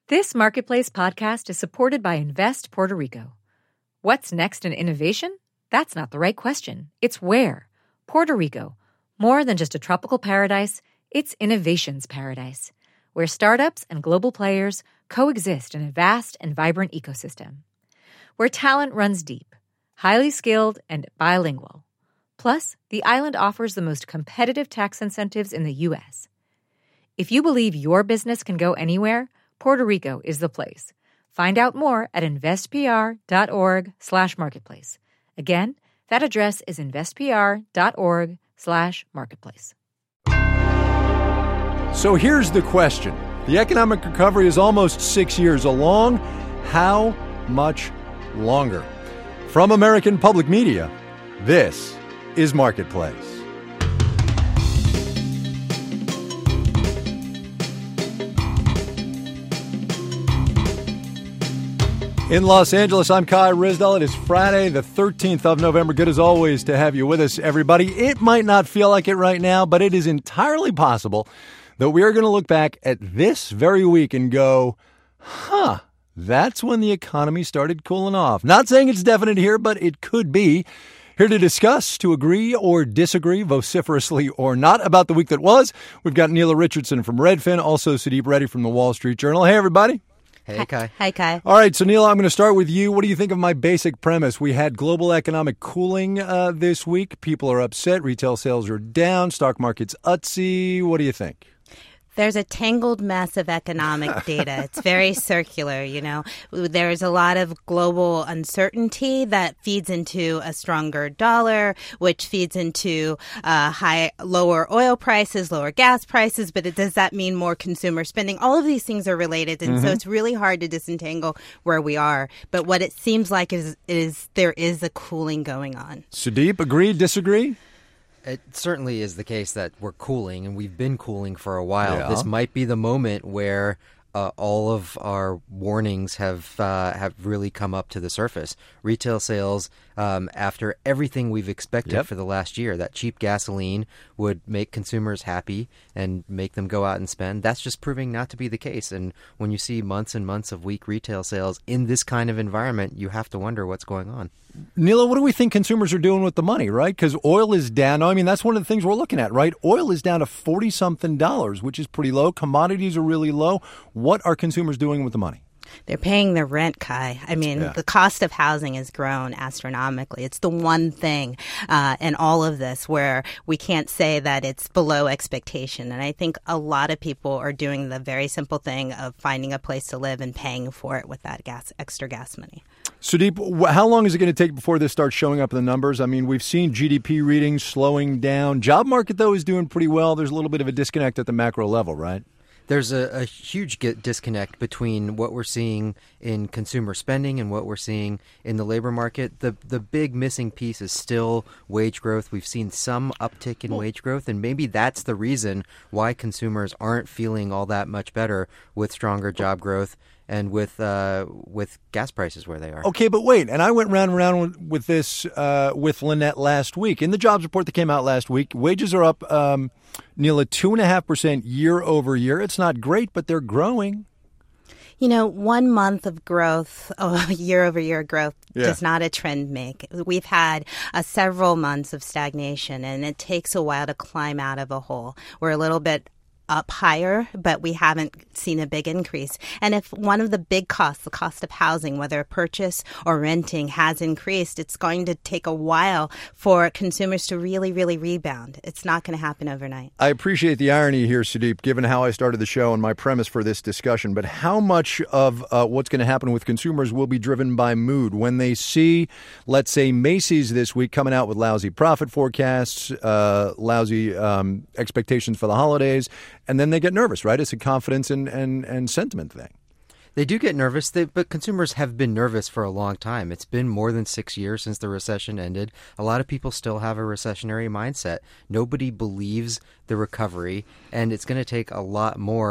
This Marketplace podcast is supported by Invest Puerto Rico. What's next in innovation? That's not the right question. It's where. Puerto Rico. More than just a tropical paradise, it's innovation's paradise, where startups and global players coexist in a vast and vibrant ecosystem. Where talent runs deep, highly skilled, and bilingual. Plus, the island offers the most competitive tax incentives in the U.S. If you believe your business can go anywhere, Puerto Rico is the place. Find out more at investpr.org/marketplace. Again, that address is investpr.org/marketplace. So here's the question. The economic recovery is almost 6 years along. How much longer? From American Public Media, this is Marketplace. In Los Angeles, I'm Kai Ryssdal. It is Friday, the 13th of November. Good as always to have you with us, everybody. It might not feel like it right now, but it is entirely possible that we are going to look back at this very week and go, that's when the economy started cooling off. Not saying it's definite here, but it could be. Here to discuss, to agree or disagree, vociferously or not, about the week that was, we've got Neela Richardson from Redfin, also Sudeep Reddy from the Wall Street Journal. Hey, everybody. Hey, Kai. Hi, Kai. All right, so Neela, I'm going to start with you. What do you think of my basic premise? We had global economic cooling this week. People are upset. Retail sales are down. Stock market's utsy. What do you think? There's a tangled mess of economic data. It's very circular, you know. There's a lot of global uncertainty that feeds into a stronger dollar, which feeds into lower oil prices, lower gas prices. But does that mean more consumer spending? All of these things are related. And so it's really hard to disentangle where we are. But what it seems like is there is a cooling going on. Sudeep, agree, disagree? It certainly is the case that we're cooling, and we've been cooling for a while. Yeah. This might be the moment where all of our warnings have really come up to the surface. Retail sales, after everything we've expected for the last year, that cheap gasoline would make consumers happy and make them go out and spend. That's just proving not to be the case. And when you see months and months of weak retail sales in this kind of environment, you have to wonder what's going on. Neela, what do we think consumers are doing with the money, right? Because oil is down. I mean, that's one of the things we're looking at, right? Oil is down to $40-something, which is pretty low. Commodities are really low. What are consumers doing with the money? They're paying their rent, Kai. I mean, the cost of housing has grown astronomically. It's the one thing in all of this where we can't say that it's below expectation. And I think a lot of people are doing the very simple thing of finding a place to live and paying for it with that extra gas money. Sudeep, how long is it going to take before this starts showing up in the numbers? I mean, we've seen GDP readings slowing down. Job market, though, is doing pretty well. There's a little bit of a disconnect at the macro level, right? There's a huge disconnect between what we're seeing in consumer spending and what we're seeing in the labor market. The big missing piece is still wage growth. We've seen some uptick in wage growth, and maybe that's the reason why consumers aren't feeling all that much better with stronger job growth and with gas prices where they are. Okay, but wait. And I went round and round with this with Lynette last week. In the jobs report that came out last week, wages are up, Neela, 2.5% year over year. It's not great, but they're growing. You know, 1 month of growth, year-over-year growth, does not a trend make. We've had several months of stagnation, and it takes a while to climb out of a hole. We're a little bit up higher, but we haven't seen a big increase. And if one of the big costs, the cost of housing, whether purchase or renting, has increased, it's going to take a while for consumers to really, really rebound. It's not going to happen overnight. I appreciate the irony here, Sudeep, given how I started the show and my premise for this discussion. But how much of what's going to happen with consumers will be driven by mood when they see, let's say, Macy's this week coming out with lousy profit forecasts, lousy expectations for the holidays, and then they get nervous, right? It's a confidence and sentiment thing. They do get nervous, but consumers have been nervous for a long time. It's been more than 6 years since the recession ended. A lot of people still have a recessionary mindset. Nobody believes the recovery, and it's going to take a lot more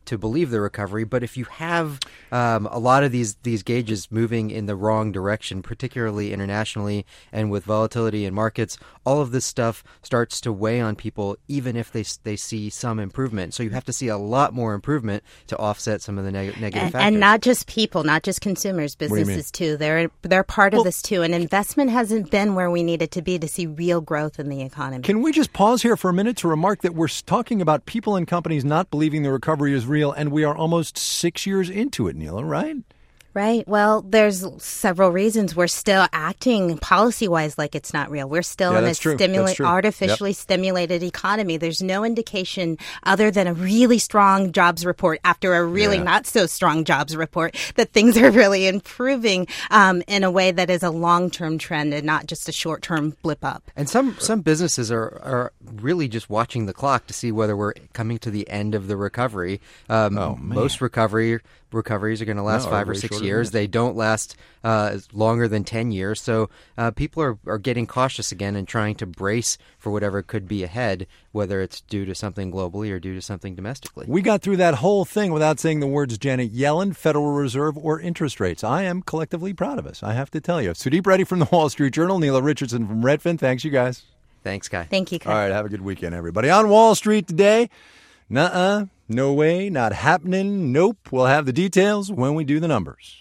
to believe the recovery. But if you have a lot of these gauges moving in the wrong direction, particularly internationally and with volatility in markets, all of this stuff starts to weigh on people, even if they see some improvement. So you have to see a lot more improvement to offset some of the negative factors. And not just people, not just consumers, businesses too. They're part of this too. And investment hasn't been where we need it to be to see real growth in the economy. Can we just pause here for a minute to remark that we're talking about people and companies not believing the recovery is real, and we are almost 6 years into it, Neela, right? Right. Well, there's several reasons. We're still acting policy-wise like it's not real. We're still in a artificially stimulated economy. There's no indication other than a really strong jobs report after a really not so strong jobs report that things are really improving in a way that is a long-term trend and not just a short-term blip up. And some businesses are really just watching the clock to see whether we're coming to the end of the recovery. Most recoveries are going to last 5 or 6 years. They don't last longer than 10 years. So people are getting cautious again and trying to brace for whatever could be ahead, whether it's due to something globally or due to something domestically. We got through that whole thing without saying the words Janet Yellen, Federal Reserve, or interest rates. I am collectively proud of us, I have to tell you. Sudeep Reddy from the Wall Street Journal, Neela Richardson from Redfin. Thanks, you guys. Thanks, Kai. Thank you, Kai. All right, have a good weekend, everybody. On Wall Street today, no way, not happening, nope. We'll have the details when we do the numbers.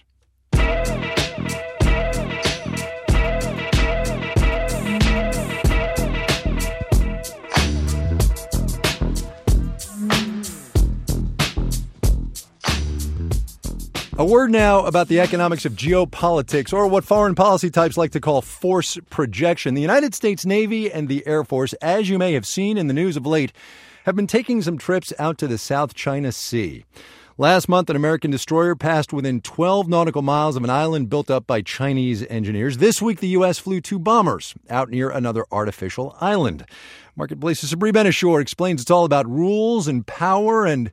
A word now about the economics of geopolitics, or what foreign policy types like to call force projection. The United States Navy and the Air Force, as you may have seen in the news of late, have been taking some trips out to the South China Sea. Last month, an American destroyer passed within 12 nautical miles of an island built up by Chinese engineers. This week, the U.S. flew 2 bombers out near another artificial island. Marketplace's Sabri Ben-Achour explains it's all about rules and power and,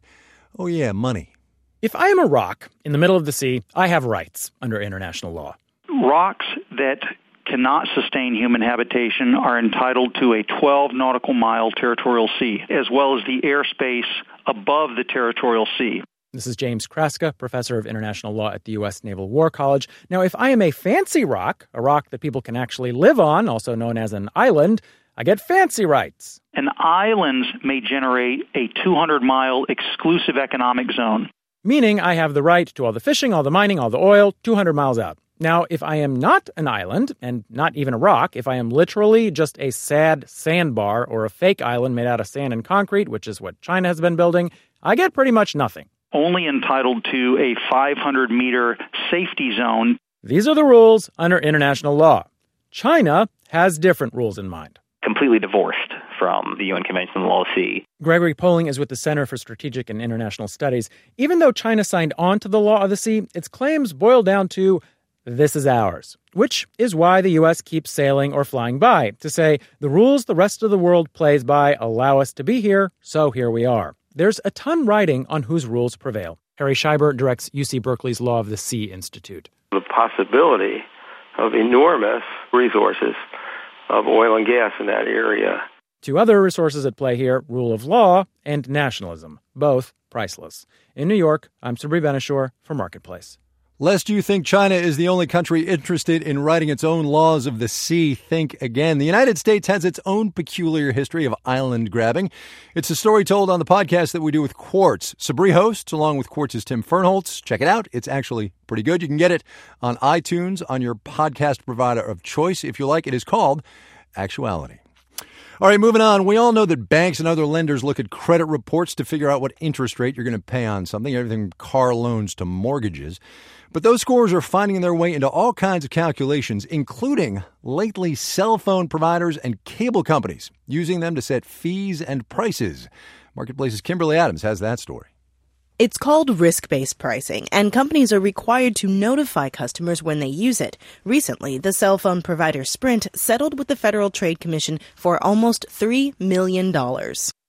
money. If I am a rock in the middle of the sea, I have rights under international law. Rocks that cannot sustain human habitation are entitled to a 12 nautical mile territorial sea, as well as the airspace above the territorial sea. This is James Kraska, professor of international law at the U.S. Naval War College. Now, if I am a fancy rock, a rock that people can actually live on, also known as an island, I get fancy rights. An island may generate a 200-mile exclusive economic zone. Meaning I have the right to all the fishing, all the mining, all the oil, 200 miles out. Now, if I am not an island, and not even a rock, if I am literally just a sad sandbar or a fake island made out of sand and concrete, which is what China has been building, I get pretty much nothing. Only entitled to a 500-meter safety zone. These are the rules under international law. China has different rules in mind. Completely divorced from the UN Convention on the Law of the Sea. Gregory Poling is with the Center for Strategic and International Studies. Even though China signed on to the Law of the Sea, its claims boil down to, this is ours, which is why the U.S. keeps sailing or flying by, to say, the rules the rest of the world plays by allow us to be here, so here we are. There's a ton riding on whose rules prevail. Harry Scheiber directs UC Berkeley's Law of the Sea Institute. The possibility of enormous resources of oil and gas in that area. 2 other resources at play here, rule of law and nationalism, both priceless. In New York, I'm Sabri Ben-Achour for Marketplace. Lest you think China is the only country interested in writing its own laws of the sea, think again. The United States has its own peculiar history of island grabbing. It's a story told on the podcast that we do with Quartz. Sabri hosts, along with Quartz's Tim Fernholz. Check it out. It's actually pretty good. You can get it on iTunes, on your podcast provider of choice. If you like, it is called Actuality. All right, moving on. We all know that banks and other lenders look at credit reports to figure out what interest rate you're going to pay on something, everything from car loans to mortgages. But those scores are finding their way into all kinds of calculations, including lately cell phone providers and cable companies, using them to set fees and prices. Marketplace's Kimberly Adams has that story. It's called risk-based pricing, and companies are required to notify customers when they use it. Recently, the cell phone provider Sprint settled with the Federal Trade Commission for almost $3 million.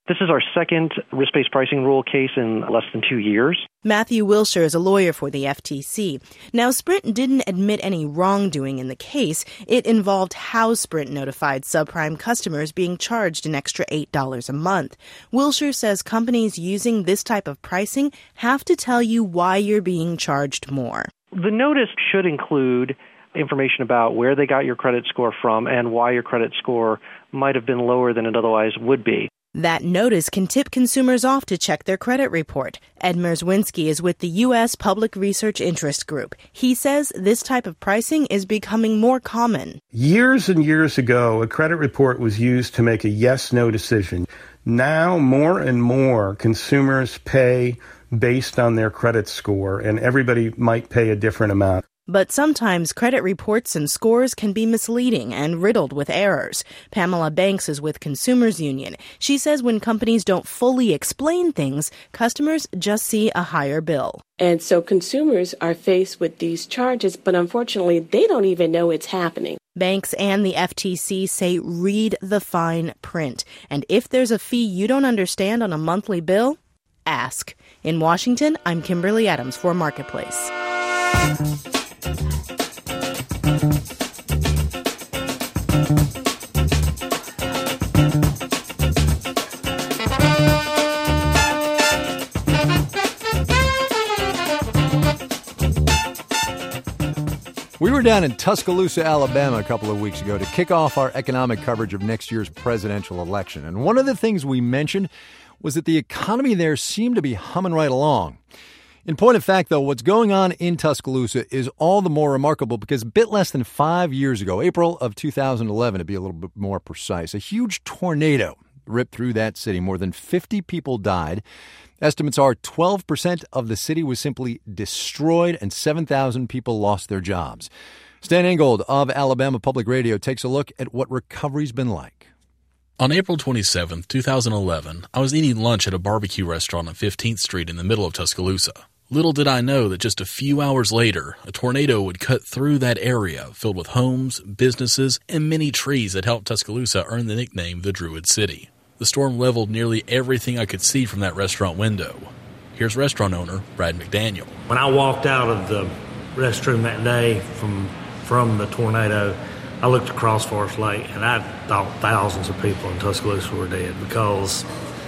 This is our second risk-based pricing rule case in less than 2 years. Matthew Wilshire is a lawyer for the FTC. Now, Sprint didn't admit any wrongdoing in the case. It involved how Sprint notified subprime customers being charged an extra $8 a month. Wilshire says companies using this type of pricing have to tell you why you're being charged more. The notice should include information about where they got your credit score from and why your credit score might have been lower than it otherwise would be. That notice can tip consumers off to check their credit report. Ed Merzwinski is with the U.S. Public Research Interest Group. He says this type of pricing is becoming more common. Years and years ago, a credit report was used to make a yes-no decision. Now, more and more consumers pay based on their credit score, and everybody might pay a different amount. But sometimes credit reports and scores can be misleading and riddled with errors. Pamela Banks is with Consumers Union. She says when companies don't fully explain things, customers just see a higher bill. And so consumers are faced with these charges, but unfortunately, they don't even know it's happening. Banks and the FTC say read the fine print. And if there's a fee you don't understand on a monthly bill, ask. In Washington, I'm Kimberly Adams for Marketplace. We were down in Tuscaloosa, Alabama a couple of weeks ago to kick off our economic coverage of next year's presidential election. And one of the things we mentioned was that the economy there seemed to be humming right along. In point of fact, though, what's going on in Tuscaloosa is all the more remarkable because a bit less than 5 years ago, April of 2011, to be a little bit more precise, a huge tornado ripped through that city. More than 50 people died. Estimates are 12% of the city was simply destroyed and 7,000 people lost their jobs. Stan Ingold of Alabama Public Radio takes a look at what recovery's been like. On April 27, 2011, I was eating lunch at a barbecue restaurant on 15th Street in the middle of Tuscaloosa. Little did I know that just a few hours later, a tornado would cut through that area filled with homes, businesses, and many trees that helped Tuscaloosa earn the nickname the Druid City. The storm leveled nearly everything I could see from that restaurant window. Here's restaurant owner Brad McDaniel. When I walked out of the restroom that day from the tornado, I looked across Forest Lake, and I thought thousands of people in Tuscaloosa were dead because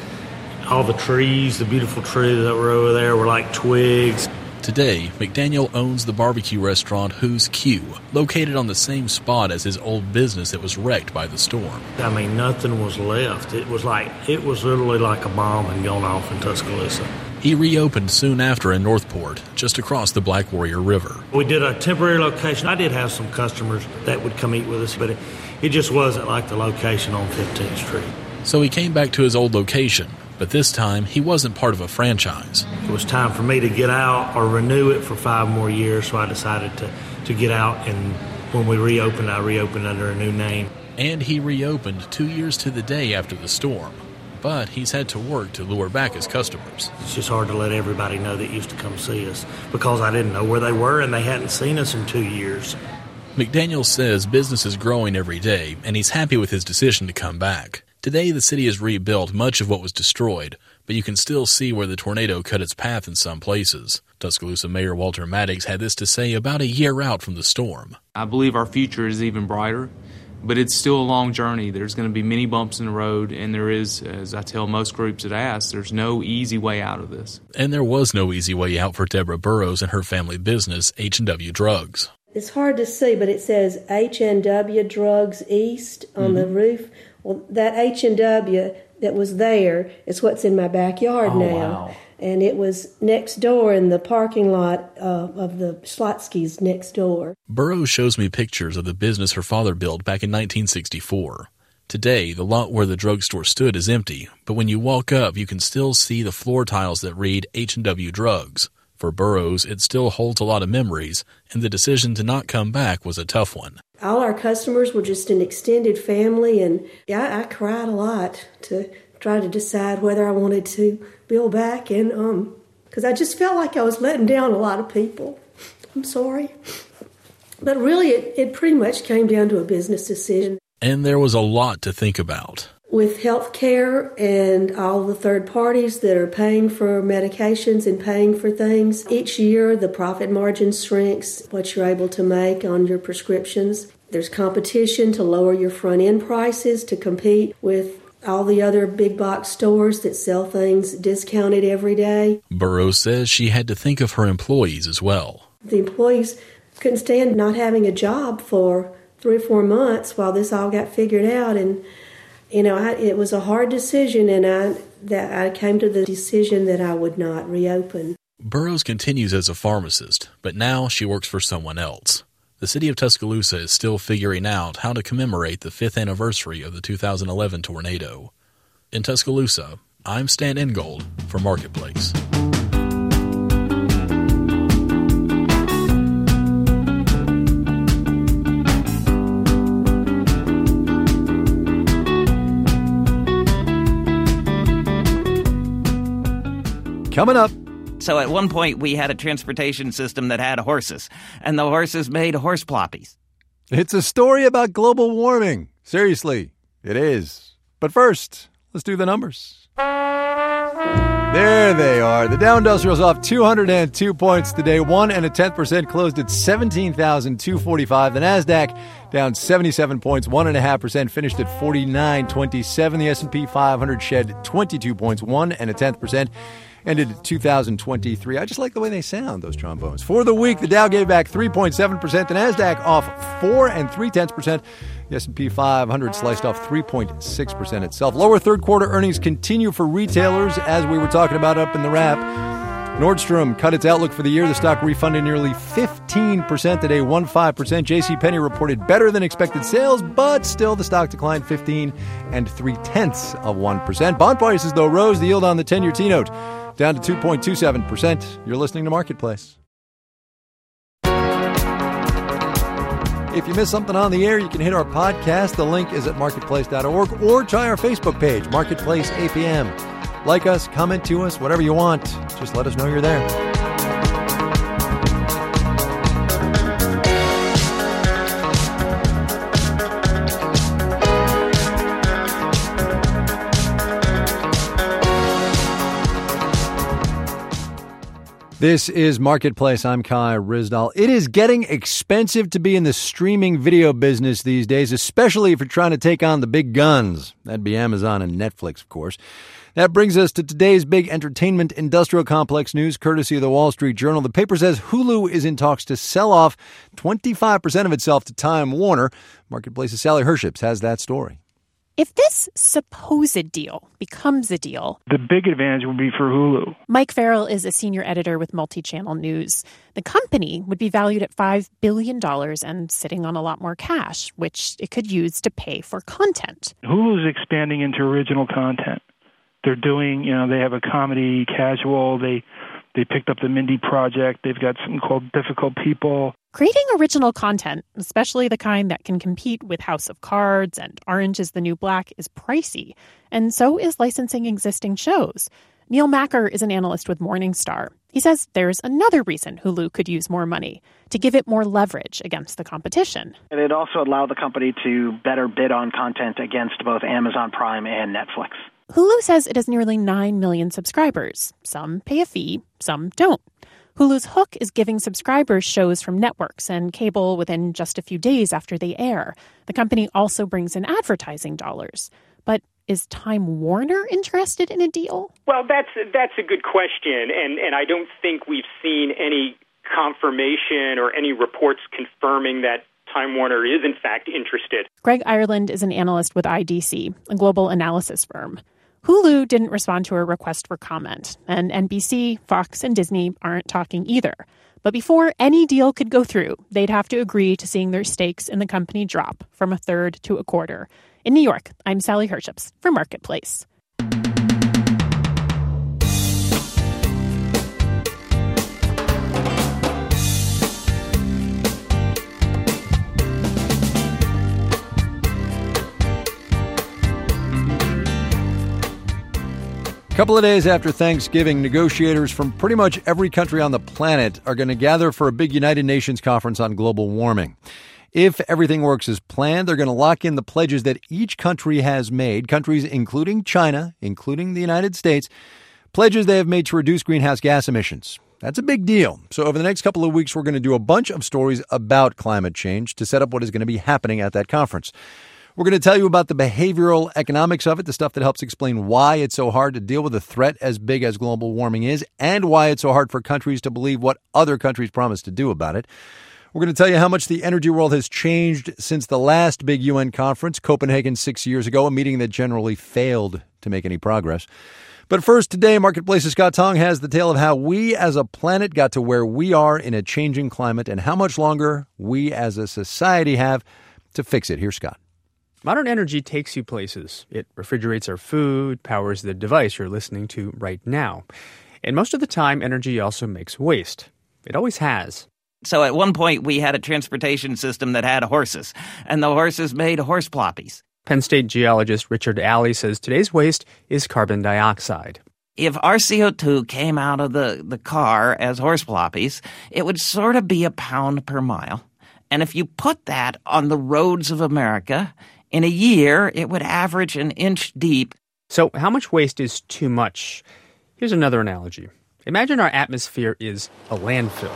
all the trees, the beautiful trees that were over there were like twigs. Today, McDaniel owns the barbecue restaurant Who's Q, located on the same spot as his old business that was wrecked by the storm. I mean, nothing was left. It was literally like a bomb had gone off in Tuscaloosa. He reopened soon after in Northport, just across the Black Warrior River. We did a temporary location. I did have some customers that would come eat with us, but it just wasn't like the location on 15th Street. So he came back to his old location, but this time he wasn't part of a franchise. It was time for me to get out or renew it for 5 more years, so I decided to get out, and when we reopened, I reopened under a new name. And he reopened 2 years to the day after the storm. But he's had to work to lure back his customers. It's just hard to let everybody know that used to come see us because I didn't know where they were and they hadn't seen us in 2 years. McDaniel says business is growing every day, and he's happy with his decision to come back. Today, the city has rebuilt much of what was destroyed, but you can still see where the tornado cut its path in some places. Tuscaloosa Mayor Walter Maddox had this to say about a year out from the storm. I believe our future is even brighter. But it's still a long journey. There's going to be many bumps in the road, and there is, as I tell most groups that ask, there's no easy way out of this. And there was no easy way out for Deborah Burrows and her family business, H&W Drugs. It's hard to see, but it says H&W Drugs East on the roof. Well, that H&W that was there is what's in my backyard now. Wow. And it was next door in the parking lot of the Schlotzky's next door. Burrows shows me pictures of the business her father built back in 1964. Today, the lot where the drugstore stood is empty, but when you walk up, you can still see the floor tiles that read H&W Drugs. For Burrows, it still holds a lot of memories, and the decision to not come back was a tough one. All our customers were just an extended family, and I cried a lot to try to decide whether I wanted to build back, and because I just felt like I was letting down a lot of people. I'm sorry. But really, it pretty much came down to a business decision. And there was a lot to think about. with health care and all the third parties that are paying for medications and paying for things, each year the profit margin shrinks, what you're able to make on your prescriptions. There's competition to lower your front-end prices to compete with all the other big box stores that sell things discounted every day. Burroughs says she had to think of her employees as well. The employees couldn't stand not having a job for 3 or 4 months while this all got figured out, and it was a hard decision, and I came to the decision that I would not reopen. Burroughs continues as a pharmacist, but now she works for someone else. The city of Tuscaloosa is still figuring out how to commemorate the 5th anniversary of the 2011 tornado. In Tuscaloosa, I'm Stan Ingold for Marketplace. Coming up. So at one point, we had a transportation system that had horses, and the horses made horse ploppies. It's a story about global warming. Seriously, it is. But first, let's do the numbers. There they are. The Dow Industrial's off 202 points today. 1.1% closed at 17,245. The NASDAQ down 77 points, 1.5%, finished at 49.27. The S&P 500 shed 22 points, 1.1%. Ended at 2023. I just like the way they sound, those trombones. For the week, the Dow gave back 3.7%. The NASDAQ off 4.3%. The S&P 500 sliced off 3.6% itself. Lower third quarter earnings continue for retailers, as we were talking about up in the wrap. Nordstrom cut its outlook for the year. The stock refunded nearly 15% today, 1.5%. JCPenney reported better than expected sales, but still the stock declined 15 0.3%. Bond prices, though, rose. The yield on the 10-year T-note down to 2.27%. You're listening to Marketplace. If you missed something on the air, you can hit our podcast. The link is at marketplace.org, or try our Facebook page, Marketplace APM. Like us, comment to us, whatever you want. Just let us know you're there. This is Marketplace. I'm Kai Ryssdal. It is getting expensive to be in the streaming video business these days, especially if you're trying to take on the big guns. That'd be Amazon and Netflix, of course. That brings us to today's big entertainment industrial complex news, courtesy of the Wall Street Journal. The paper says Hulu is in talks to sell off 25% of itself to Time Warner. Marketplace's Sally Herships has that story. If this supposed deal becomes a deal, the big advantage would be for Hulu. Mike Farrell is a senior editor with Multichannel News. The company would be valued at $5 billion and sitting on a lot more cash, which it could use to pay for content. Hulu's expanding into original content. They're doing, they have a comedy, casual. They picked up the Mindy Project. They've got something called Difficult People. Creating original content, especially the kind that can compete with House of Cards and Orange is the New Black, is pricey. And so is licensing existing shows. Neil Macker is an analyst with Morningstar. He says there's another reason Hulu could use more money, to give it more leverage against the competition. And it also allowed the company to better bid on content against both Amazon Prime and Netflix. Hulu says it has nearly 9 million subscribers. Some pay a fee, some don't. Hulu's hook is giving subscribers shows from networks and cable within just a few days after they air. The company also brings in advertising dollars. But is Time Warner interested in a deal? Well, that's a good question, and I don't think we've seen any confirmation or any reports confirming that Time Warner is in fact interested. Greg Ireland is an analyst with IDC, a global analysis firm. Hulu didn't respond to a request for comment, and NBC, Fox, and Disney aren't talking either. But before any deal could go through, they'd have to agree to seeing their stakes in the company drop from a third to a quarter. In New York, I'm Sally Herships for Marketplace. A couple of days after Thanksgiving, negotiators from pretty much every country on the planet are going to gather for a big United Nations conference on global warming. If everything works as planned, they're going to lock in the pledges that each country has made, countries including China, including the United States, pledges they have made to reduce greenhouse gas emissions. That's a big deal. So over the next couple of weeks, we're going to do a bunch of stories about climate change to set up what is going to be happening at that conference. We're going to tell you about the behavioral economics of it, the stuff that helps explain why it's so hard to deal with a threat as big as global warming is, and why it's so hard for countries to believe what other countries promise to do about it. We're going to tell you how much the energy world has changed since the last big UN conference, Copenhagen 6 years ago, a meeting that generally failed to make any progress. But first, today, Marketplace's Scott Tong has the tale of how we as a planet got to where we are in a changing climate and how much longer we as a society have to fix it. Here's Scott. Modern energy takes you places. It refrigerates our food, powers the device you're listening to right now. And most of the time, energy also makes waste. It always has. So at one point, we had a transportation system that had horses, and the horses made horse ploppies. Penn State geologist Richard Alley says today's waste is carbon dioxide. If our CO2 came out of the car as horse ploppies, it would sort of be a pound per mile. And if you put that on the roads of America, in a year, it would average an inch deep. So how much waste is too much? Here's another analogy. Imagine our atmosphere is a landfill.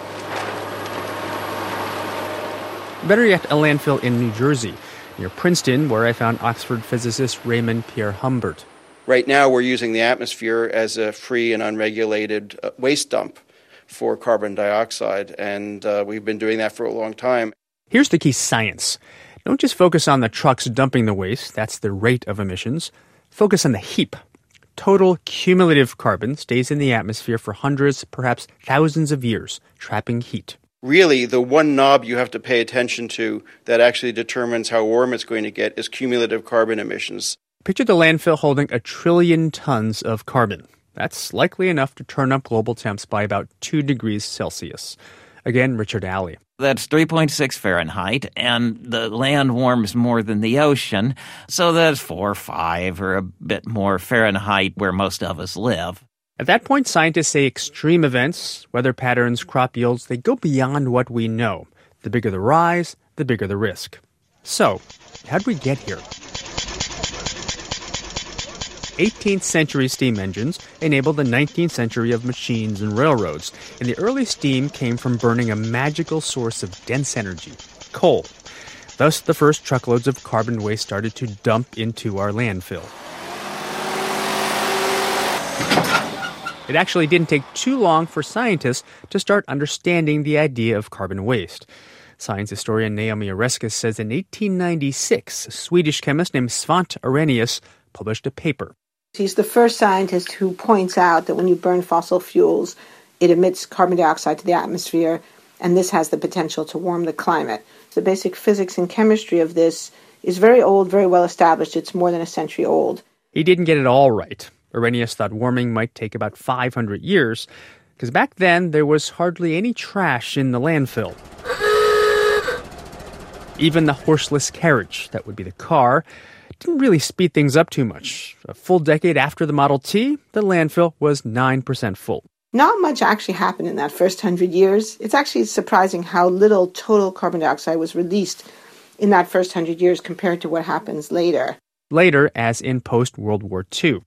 Better yet, a landfill in New Jersey, near Princeton, where I found Oxford physicist Raymond Pierre Humbert. Right now, we're using the atmosphere as a free and unregulated waste dump for carbon dioxide, and we've been doing that for a long time. Here's the key science. Don't just focus on the trucks dumping the waste, that's the rate of emissions. Focus on the heap. Total cumulative carbon stays in the atmosphere for hundreds, perhaps thousands of years, trapping heat. Really, the one knob you have to pay attention to that actually determines how warm it's going to get is cumulative carbon emissions. Picture the landfill holding 1 trillion tons of carbon. That's likely enough to turn up global temps by about 2 degrees Celsius. Again, Richard Alley. That's 3.6 Fahrenheit, and the land warms more than the ocean, so that's 4 or 5 or a bit more Fahrenheit where most of us live. At that point, scientists say extreme events, weather patterns, crop yields, they go beyond what we know. The bigger the rise, the bigger the risk. So, how'd we get here? 18th century steam engines enabled the 19th century of machines and railroads, and the early steam came from burning a magical source of dense energy, coal. Thus, the first truckloads of carbon waste started to dump into our landfill. It actually didn't take too long for scientists to start understanding the idea of carbon waste. Science historian Naomi Oreskes says in 1896, a Swedish chemist named Svante Arrhenius published a paper. He's the first scientist who points out that when you burn fossil fuels, it emits carbon dioxide to the atmosphere, and this has the potential to warm the climate. The basic physics and chemistry of this is very old, very well established. It's more than a century old. He didn't get it all right. Arrhenius thought warming might take about 500 years, because back then there was hardly any trash in the landfill. Even the horseless carriage, that would be the car, didn't really speed things up too much. A full decade after the Model T, the landfill was 9% full. Not much actually happened in that first 100 years. It's actually surprising how little total carbon dioxide was released in that first 100 years compared to what happens later. Later, as in post-World War II.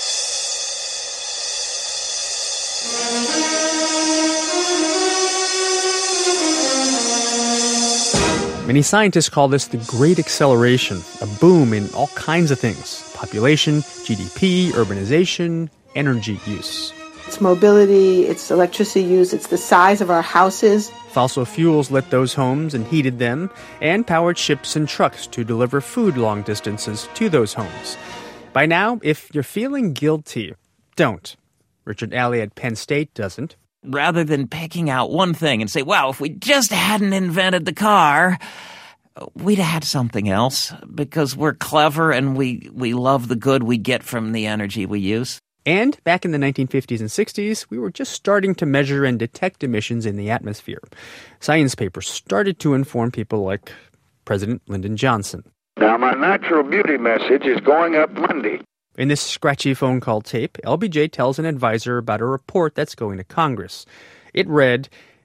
Many scientists call this the Great Acceleration, a boom in all kinds of things: population, GDP, urbanization, energy use. It's mobility, it's electricity use, it's the size of our houses. Fossil fuels lit those homes and heated them, and powered ships and trucks to deliver food long distances to those homes. By now, if you're feeling guilty, don't. Richard Alley at Penn State doesn't. Rather than picking out one thing and say, wow, if we just hadn't invented the car, we'd have had something else, because we're clever and we love the good we get from the energy we use. And back in the 1950s and 60s, we were just starting to measure and detect emissions in the atmosphere. Science papers started to inform people like President Lyndon Johnson. Now, my natural beauty message is going up Monday. In this scratchy phone call tape, LBJ tells an advisor about a report that's going to Congress. It read,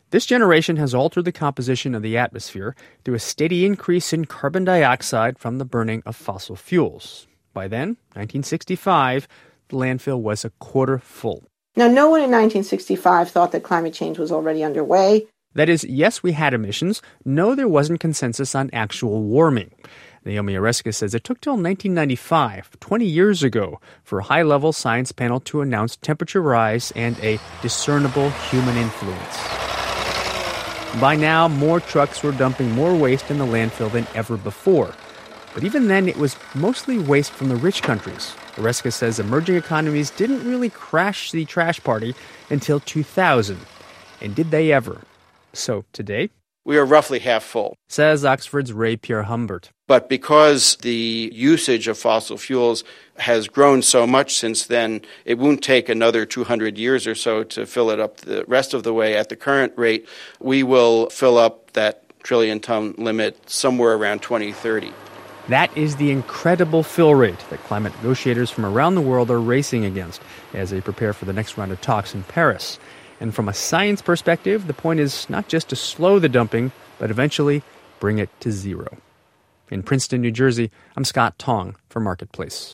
This generation has altered the composition of the atmosphere through a steady increase in carbon dioxide from the burning of fossil fuels. By then, 1965, the landfill was a quarter full. Now, no one in 1965 thought that climate change was already underway. That is, yes, we had emissions. No, there wasn't consensus on actual warming. Naomi Oreskes says it took till 1995, 20 years ago, for a high-level science panel to announce temperature rise and a discernible human influence. By now, more trucks were dumping more waste in the landfill than ever before. But even then, it was mostly waste from the rich countries. Oreskes says emerging economies didn't really crash the trash party until 2000. And did they ever? So today, we are roughly half full, says Oxford's Ray-Pierre Humbert. But because the usage of fossil fuels has grown so much since then, it won't take another 200 years or so to fill it up the rest of the way. At the current rate, we will fill up that trillion-ton limit somewhere around 2030. That is the incredible fill rate that climate negotiators from around the world are racing against as they prepare for the next round of talks in Paris. And from a science perspective, the point is not just to slow the dumping, but eventually bring it to zero. In Princeton, New Jersey, I'm Scott Tong for Marketplace.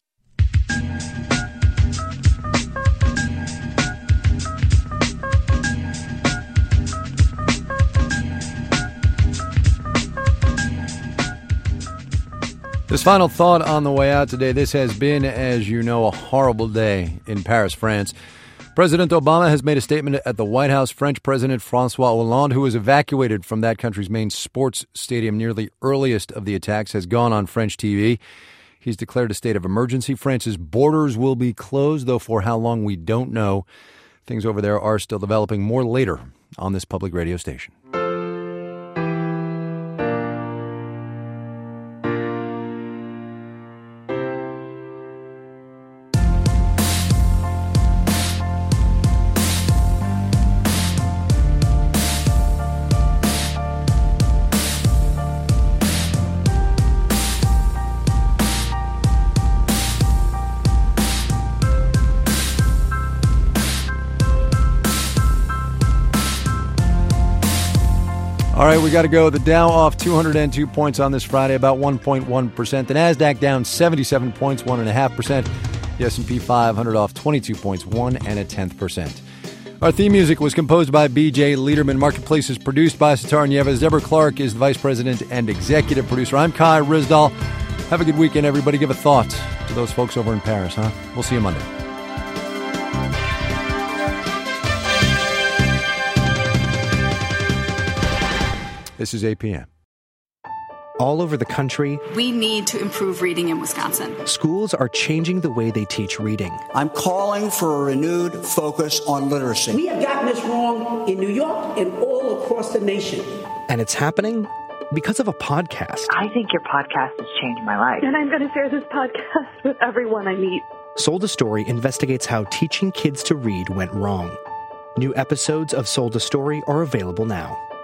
This final thought on the way out today. This has been, as you know, a horrible day in Paris, France. President Obama has made a statement at the White House. French President Francois Hollande, who was evacuated from that country's main sports stadium near the earliest of the attacks, has gone on French TV. He's declared a state of emergency. France's borders will be closed, though for how long we don't know. Things over there are still developing. More later on this public radio station. All right, we got to go. The Dow off 202 points on this Friday, about 1.1%. The NASDAQ down 77 points, 1.5%. The S&P 500 off 22 points, 1.1%. Our theme music was composed by B.J. Liederman. Marketplace is produced by Sitar Nieves. Deborah Clark is the vice president and executive producer. I'm Kai Ryssdal. Have a good weekend, everybody. Give a thought to those folks over in Paris, huh? We'll see you Monday. This is APM. All over the country, we need to improve reading in Wisconsin. Schools are changing the way they teach reading. I'm calling for a renewed focus on literacy. We have gotten this wrong in New York and all across the nation. And it's happening because of a podcast. I think your podcast has changed my life. And I'm going to share this podcast with everyone I meet. Sold a Story investigates how teaching kids to read went wrong. New episodes of Sold a Story are available now.